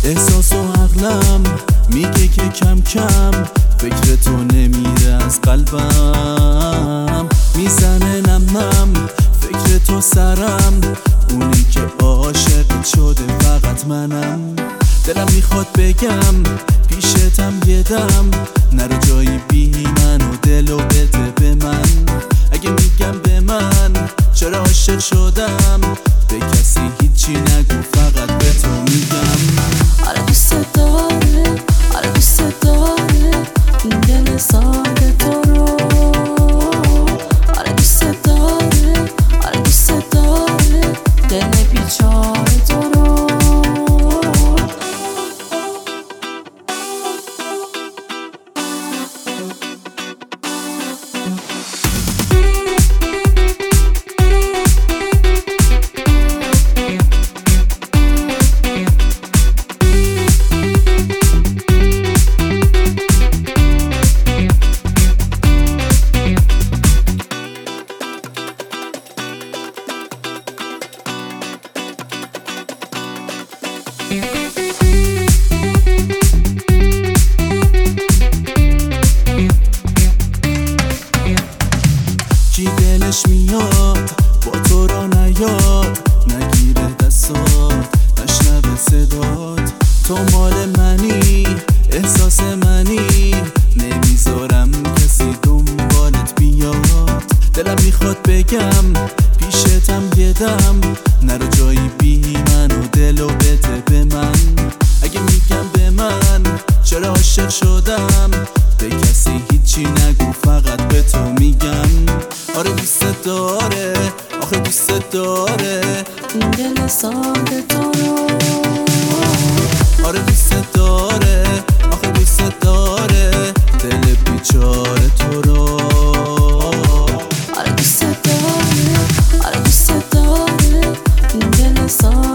احساس و عقلم میگه که کم کم فکر تو نمیره از قلبم. میزنه نم نم فکر تو سرم، اونی که عاشق شده فقط منم. دلم میخواد بگم پیشتم یه دم، نرو جایی بی من و دلو بده به من. اگه میگم به من چرا عاشق شدم، به کسی هیچی نگو فقط به تو میگم. آره دوست داره، آره دوست داره این دل ساده تو رو. آره دوست داره، آره دوست داره دل بیچاره تو رو. کی دلش میاد با تو را نیاد، نگیره دستات نشنوه صدات. تو مال منی، احساس منی، نمیذارم کسی دنبالت بیاد. دلم میخواد بگم پیشتم یه دم، نرو جایی بی من و دلو بده به من. اگه میگم به من چرا عاشق شدم، به کسی هیچی نگو فقط به تو میگم. آره دوست داره، آخه دوست داره این دل ساده تو رو. آره دوست داره، آخه دوست داره دل بیچاره تو رو. آره دوست داره، آره دوست داره این دل ساده